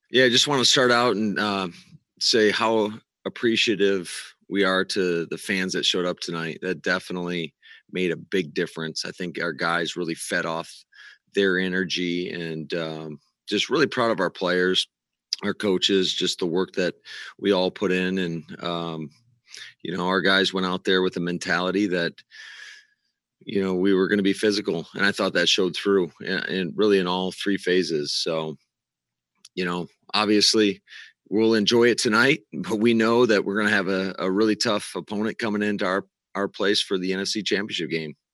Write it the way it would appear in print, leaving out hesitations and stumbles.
Yeah, I just want to start out and say how appreciative we are to the fans that showed up tonight. That definitely made a big difference. I think our guys really fed off their energy and just really proud of our players, our coaches, just the work that we all put in. And, our guys went out there with a mentality that, we were going to be physical. And I thought that showed through and really in all three phases. So, obviously we'll enjoy it tonight, but we know that we're going to have a really tough opponent coming into our place for the NFC Championship game.